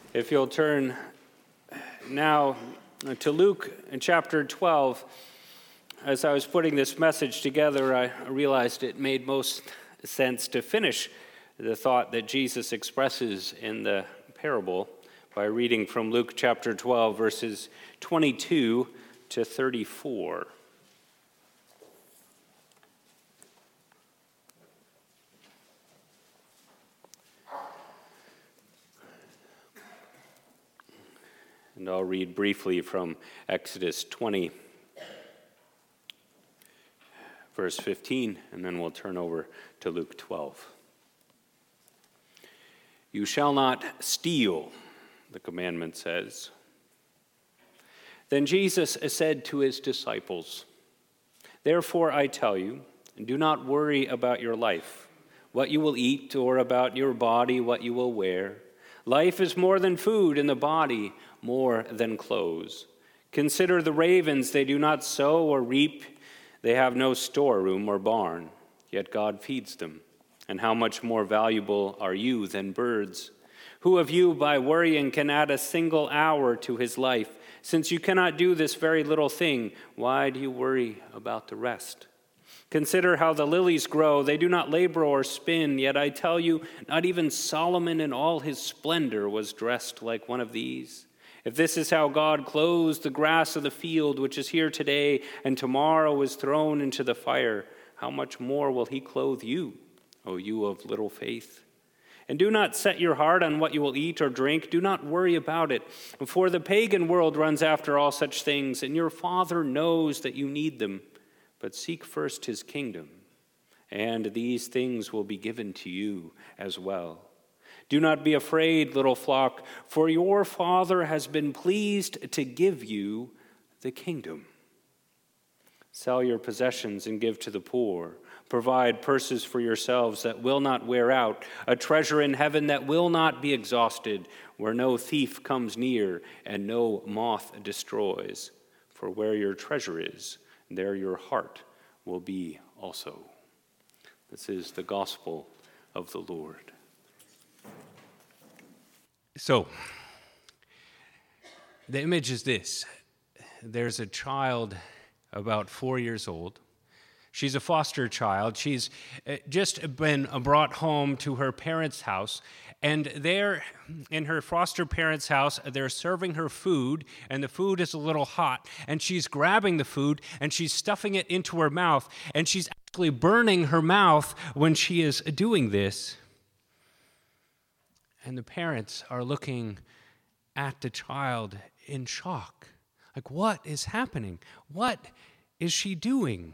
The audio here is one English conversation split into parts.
If you'll turn now to Luke in chapter 12, as I was putting this message together, I realized it made most sense to finish the thought that Jesus expresses in the parable by reading from Luke chapter 12, verses 22 to 34. And I'll read briefly from Exodus 20, verse 15, and then we'll turn over to Luke 12. You shall not steal, the commandment says. Then Jesus said to his disciples, therefore I tell you, do not worry about your life, what you will eat, or about your body, what you will wear. Life is more than food, and the body more than clothes. Consider the ravens, they do not sow or reap, they have no storeroom or barn, yet God feeds them. And how much more valuable are you than birds? Who of you, by worrying, can add a single hour to his life? Since you cannot do this very little thing, why do you worry about the rest? Consider how the lilies grow. They do not labor or spin, yet I tell you, not even Solomon in all his splendor was dressed like one of these. If this is how God clothes the grass of the field, which is here today and tomorrow is thrown into the fire, how much more will he clothe you, O you of little faith? And do not set your heart on what you will eat or drink. Do not worry about it. For the pagan world runs after all such things, and your Father knows that you need them. But seek first his kingdom, and these things will be given to you as well. Do not be afraid, little flock, for your Father has been pleased to give you the kingdom. Sell your possessions and give to the poor. Provide purses for yourselves that will not wear out, a treasure in heaven that will not be exhausted, where no thief comes near and no moth destroys. For where your treasure is, there your heart will be also. This is the gospel of the Lord. So, the image is this. There's a child about 4 years old. She's a foster child. She's just been brought home to her parents' house, and there in her foster parents' house, they're serving her food, and the food is a little hot, and she's grabbing the food, and she's stuffing it into her mouth, and she's actually burning her mouth when she is doing this. And the parents are looking at the child in shock. Like, what is happening? What is she doing?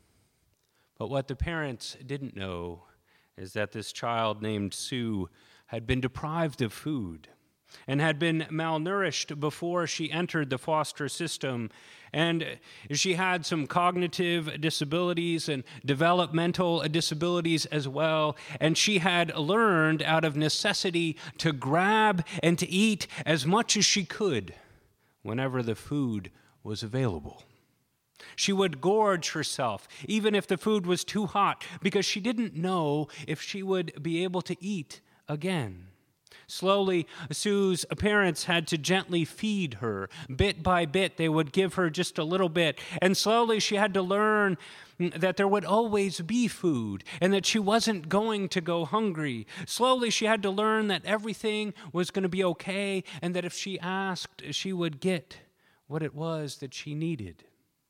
But what the parents didn't know is that this child named Sue had been deprived of food and had been malnourished before she entered the foster system. And she had some cognitive disabilities and developmental disabilities as well. And she had learned out of necessity to grab and to eat as much as she could whenever the food was available. She would gorge herself, even if the food was too hot, because she didn't know if she would be able to eat again. Slowly, Sue's parents had to gently feed her. Bit by bit, they would give her just a little bit. And slowly, she had to learn that there would always be food and that she wasn't going to go hungry. Slowly, she had to learn that everything was going to be okay and that if she asked, she would get what it was that she needed.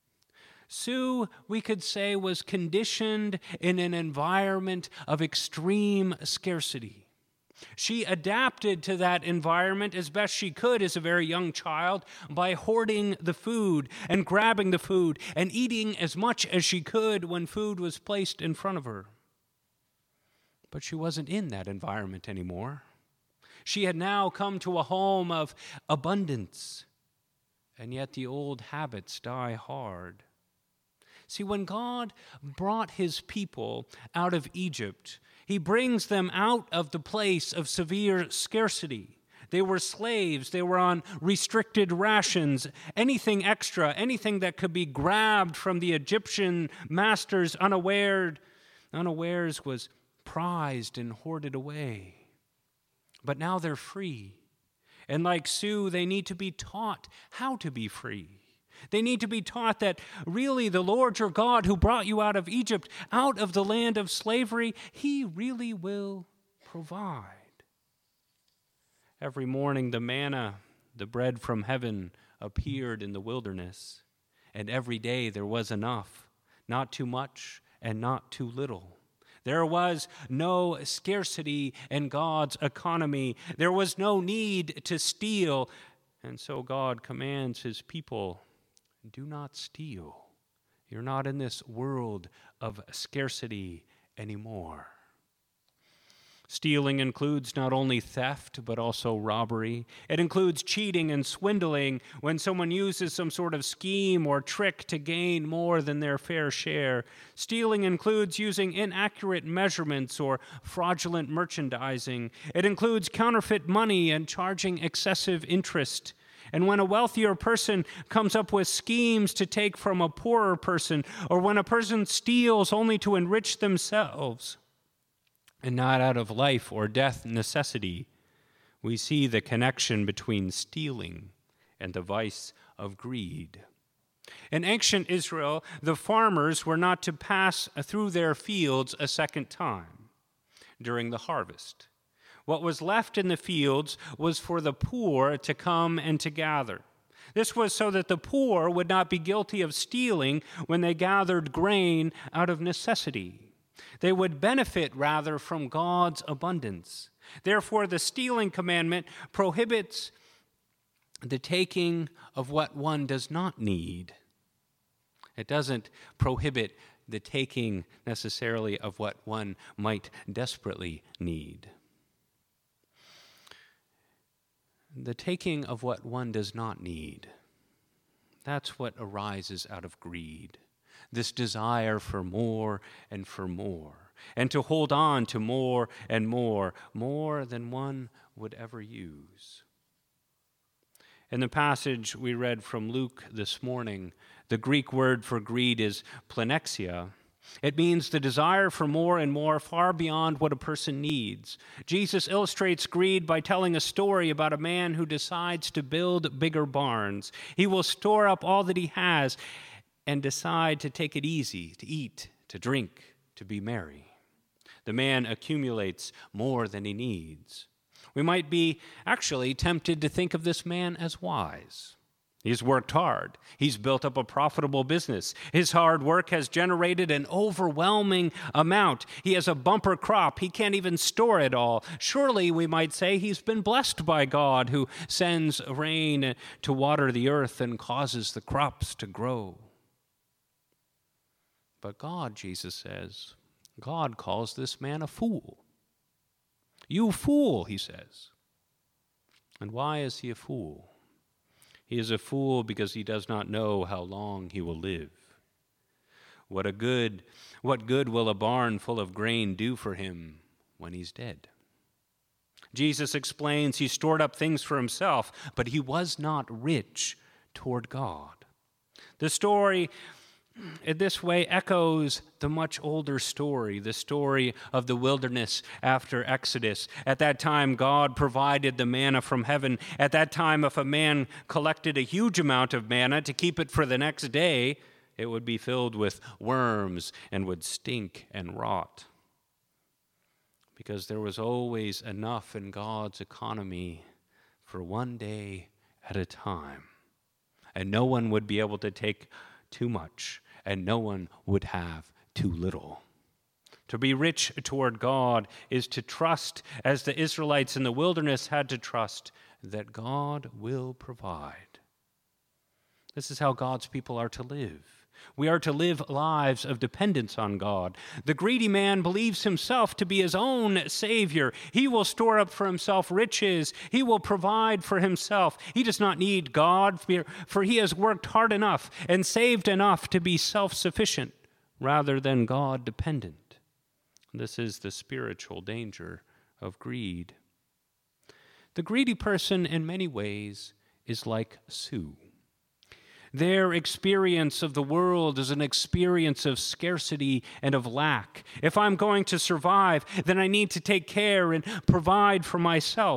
Sue, we could say, was conditioned in an environment of extreme scarcity. She adapted to that environment as best she could as a very young child by hoarding the food and grabbing the food and eating as much as she could when food was placed in front of her. But she wasn't in that environment anymore. She had now come to a home of abundance, and yet the old habits die hard. See, when God brought his people out of Egypt, he brings them out of the place of severe scarcity. They were slaves. They were on restricted rations. Anything extra, anything that could be grabbed from the Egyptian masters unawares was prized and hoarded away. But now they're free. And like Sue, they need to be taught how to be free. They need to be taught that really the Lord your God who brought you out of Egypt, out of the land of slavery, he really will provide. Every morning the manna, the bread from heaven, appeared in the wilderness, and every day there was enough, not too much and not too little. There was no scarcity in God's economy. There was no need to steal, and so God commands his people, do not steal. You're not in this world of scarcity anymore. Stealing includes not only theft, but also robbery. It includes cheating and swindling when someone uses some sort of scheme or trick to gain more than their fair share. Stealing includes using inaccurate measurements or fraudulent merchandising. It includes counterfeit money and charging excessive interest. And when a wealthier person comes up with schemes to take from a poorer person, or when a person steals only to enrich themselves, and not out of life or death necessity, we see the connection between stealing and the vice of greed. In ancient Israel, the farmers were not to pass through their fields a second time during the harvest. What was left in the fields was for the poor to come and to gather. This was so that the poor would not be guilty of stealing when they gathered grain out of necessity. They would benefit rather from God's abundance. Therefore, the stealing commandment prohibits the taking of what one does not need. It doesn't prohibit the taking necessarily of what one might desperately need. The taking of what one does not need, that's what arises out of greed. This desire for more, and to hold on to more and more than one would ever use. In the passage we read from Luke this morning, the Greek word for greed is plenexia. It means the desire for more and more far beyond what a person needs. Jesus illustrates greed by telling a story about a man who decides to build bigger barns. He will store up all that he has and decide to take it easy, to eat, to drink, to be merry. The man accumulates more than he needs. We might be actually tempted to think of this man as wise. He's worked hard. He's built up a profitable business. His hard work has generated an overwhelming amount. He has a bumper crop. He can't even store it all. Surely, we might say, he's been blessed by God, who sends rain to water the earth and causes the crops to grow. But God, Jesus says, God calls this man a fool. You fool, he says. And why is he a fool? He is a fool because he does not know how long he will live. What good will a barn full of grain do for him when he's dead? Jesus explains he stored up things for himself, but he was not rich toward God. The story in this way echoes the much older story, the story of the wilderness after Exodus. At that time, God provided the manna from heaven. At that time, if a man collected a huge amount of manna to keep it for the next day, it would be filled with worms and would stink and rot. Because there was always enough in God's economy for one day at a time. And no one would be able to take too much, and no one would have too little. To be rich toward God is to trust, as the Israelites in the wilderness had to trust, that God will provide. This is how God's people are to live. We are to live lives of dependence on God. The greedy man believes himself to be his own Savior. He will store up for himself riches. He will provide for himself. He does not need God, for he has worked hard enough and saved enough to be self-sufficient rather than God-dependent. This is the spiritual danger of greed. The greedy person, in many ways, is like Sue. Their experience of the world is an experience of scarcity and of lack. If I'm going to survive, then I need to take care and provide for myself.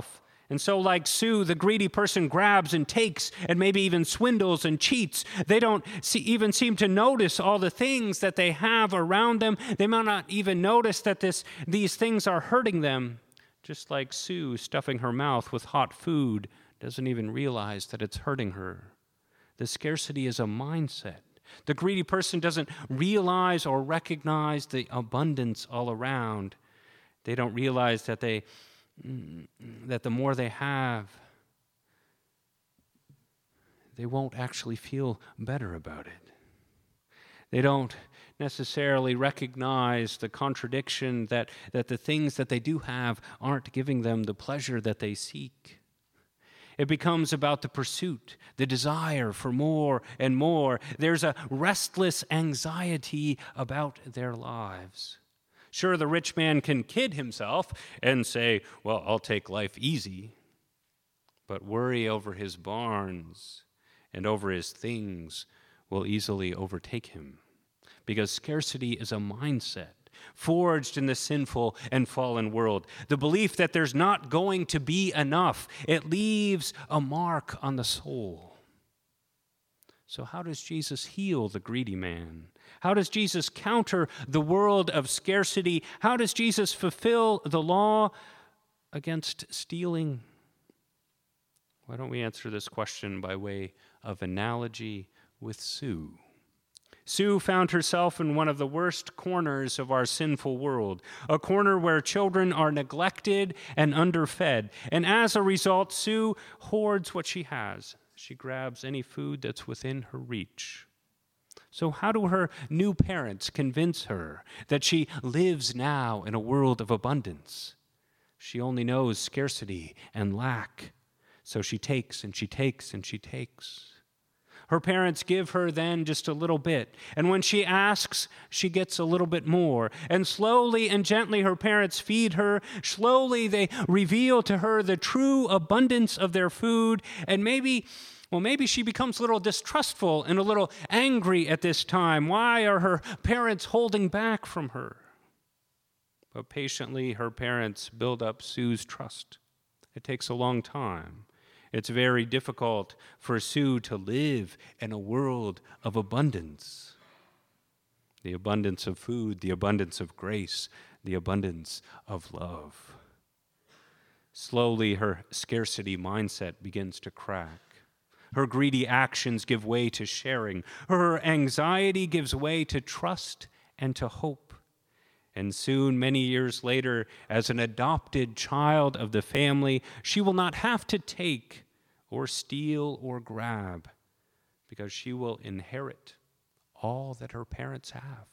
And so, like Sue, the greedy person grabs and takes and maybe even swindles and cheats. They don't even seem to notice all the things that they have around them. They might not even notice that these things are hurting them. Just like Sue stuffing her mouth with hot food doesn't even realize that it's hurting her. The scarcity is a mindset. The greedy person doesn't realize or recognize the abundance all around. They don't realize that the more they have, they won't actually feel better about it. They don't necessarily recognize the contradiction that the things that they do have aren't giving them the pleasure that they seek. It becomes about the pursuit, the desire for more and more. There's a restless anxiety about their lives. Sure, the rich man can kid himself and say, well, I'll take life easy. But worry over his barns and over his things will easily overtake him. Because scarcity is a mindset forged in the sinful and fallen world. The belief that there's not going to be enough, it leaves a mark on the soul. So how does Jesus heal the greedy man? How does Jesus counter the world of scarcity? How does Jesus fulfill the law against stealing? Why don't we answer this question by way of analogy with Sue? Sue found herself in one of the worst corners of our sinful world, a corner where children are neglected and underfed. And as a result, Sue hoards what she has. She grabs any food that's within her reach. So how do her new parents convince her that she lives now in a world of abundance? She only knows scarcity and lack. So she takes and she takes and she takes. Her parents give her then just a little bit. And when she asks, she gets a little bit more. And slowly and gently her parents feed her. Slowly they reveal to her the true abundance of their food. And maybe she becomes a little distrustful and a little angry at this time. Why are her parents holding back from her? But patiently her parents build up Sue's trust. It takes a long time. It's very difficult for Sue to live in a world of abundance. The abundance of food, the abundance of grace, the abundance of love. Slowly, her scarcity mindset begins to crack. Her greedy actions give way to sharing. Her anxiety gives way to trust and to hope. And soon, many years later, as an adopted child of the family, she will not have to take or steal or grab, because she will inherit all that her parents have.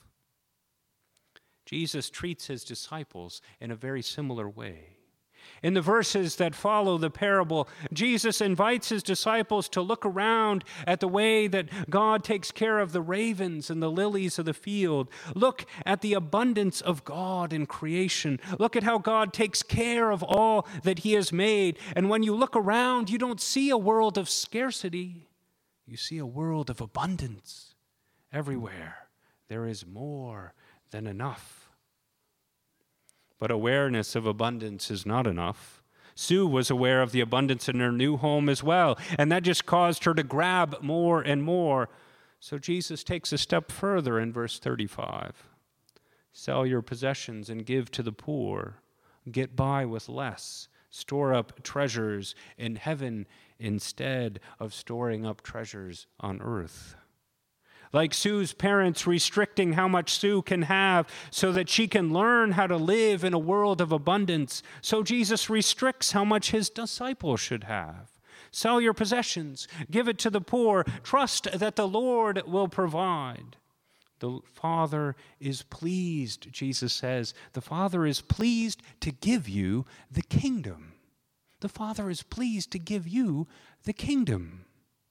Jesus treats his disciples in a very similar way. In the verses that follow the parable, Jesus invites his disciples to look around at the way that God takes care of the ravens and the lilies of the field. Look at the abundance of God in creation. Look at how God takes care of all that he has made. And when you look around, you don't see a world of scarcity. You see a world of abundance. Everywhere there is more than enough. But awareness of abundance is not enough. Sue was aware of the abundance in her new home as well, and that just caused her to grab more and more. So Jesus takes a step further in verse 35. Sell your possessions and give to the poor. Get by with less. Store up treasures in heaven instead of storing up treasures on earth. Like Sue's parents restricting how much Sue can have so that she can learn how to live in a world of abundance, so Jesus restricts how much his disciples should have. Sell your possessions, give it to the poor, trust that the Lord will provide. The Father is pleased, Jesus says. The Father is pleased to give you the kingdom. The Father is pleased to give you the kingdom.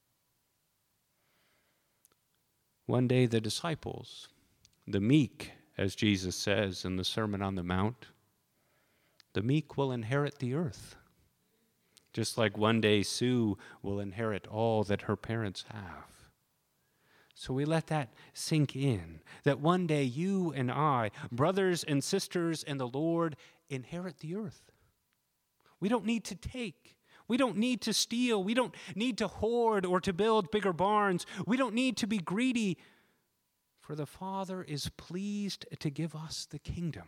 One day the disciples, the meek, as Jesus says in the Sermon on the Mount, the meek will inherit the earth. Just like one day Sue will inherit all that her parents have. So we let that sink in, that one day you and I, brothers and sisters in the Lord, inherit the earth. We don't need to take. We don't need to steal. We don't need to hoard or to build bigger barns. We don't need to be greedy, for the Father is pleased to give us the kingdom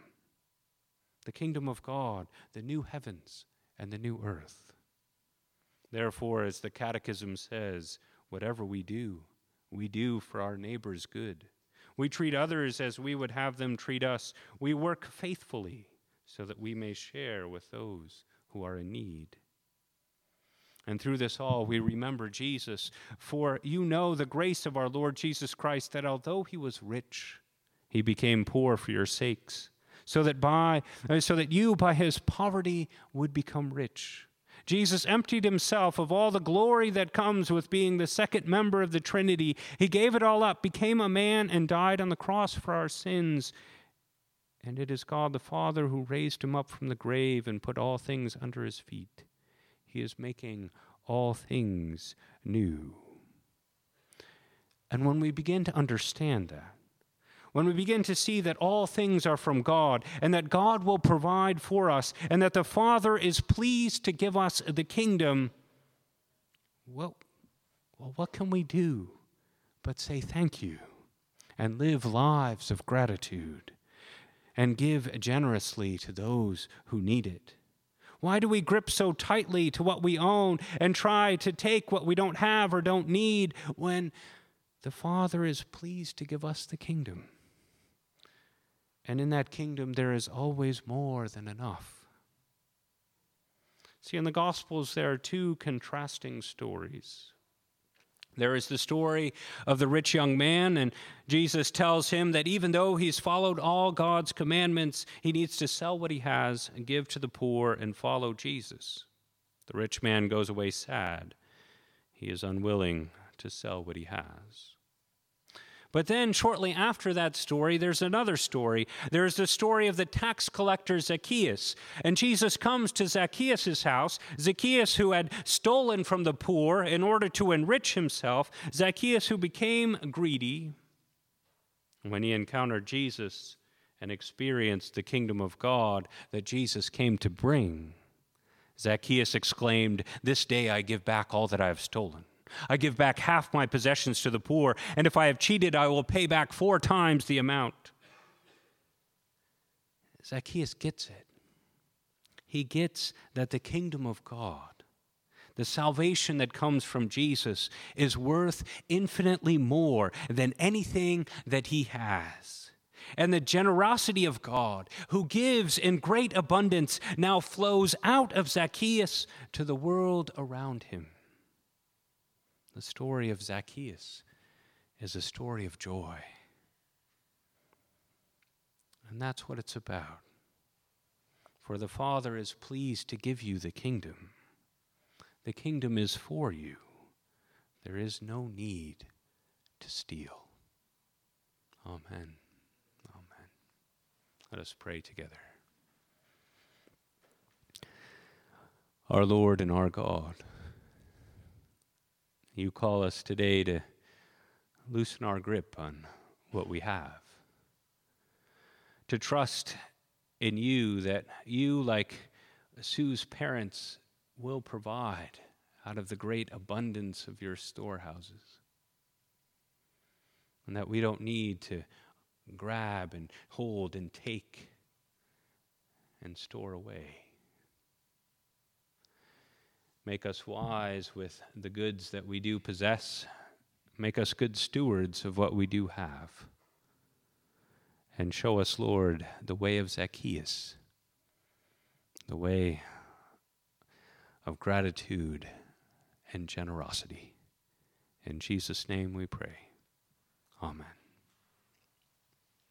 of God, the new heavens and the new earth. Therefore, as the Catechism says, whatever we do for our neighbor's good. We treat others as we would have them treat us. We work faithfully so that we may share with those who are in need. And through this all, we remember Jesus, for you know the grace of our Lord Jesus Christ, that although he was rich, he became poor for your sakes, so that you by his poverty would become rich. Jesus emptied himself of all the glory that comes with being the second member of the Trinity. He gave it all up, became a man, and died on the cross for our sins. And it is God the Father who raised him up from the grave and put all things under his feet. He is making all things new. And when we begin to understand that, when we begin to see that all things are from God and that God will provide for us and that the Father is pleased to give us the kingdom, well, what can we do but say thank you and live lives of gratitude and give generously to those who need it? Why do we grip so tightly to what we own and try to take what we don't have or don't need when the Father is pleased to give us the kingdom? And in that kingdom, there is always more than enough. See, in the Gospels, there are two contrasting stories. There is the story of the rich young man, and Jesus tells him that even though he's followed all God's commandments, he needs to sell what he has and give to the poor and follow Jesus. The rich man goes away sad. He is unwilling to sell what he has. But then, shortly after that story, there's another story. There's the story of the tax collector Zacchaeus. And Jesus comes to Zacchaeus' house. Zacchaeus, who had stolen from the poor in order to enrich himself. Zacchaeus, who became greedy. When he encountered Jesus and experienced the kingdom of God that Jesus came to bring, Zacchaeus exclaimed, "This day I give back all that I have stolen. I give back half my possessions to the poor, and if I have cheated, I will pay back 4 times the amount." Zacchaeus gets it. He gets that the kingdom of God, the salvation that comes from Jesus, is worth infinitely more than anything that he has. And the generosity of God, who gives in great abundance, now flows out of Zacchaeus to the world around him. The story of Zacchaeus is a story of joy. And that's what it's about. For the Father is pleased to give you the kingdom. The kingdom is for you. There is no need to steal. Amen. Amen. Let us pray together. Our Lord and our God, you call us today to loosen our grip on what we have, to trust in you that you, like Sue's parents, will provide out of the great abundance of your storehouses, and that we don't need to grab and hold and take and store away. Make us wise with the goods that we do possess. Make us good stewards of what we do have. And show us, Lord, the way of Zacchaeus, the way of gratitude and generosity. In Jesus' name we pray. Amen.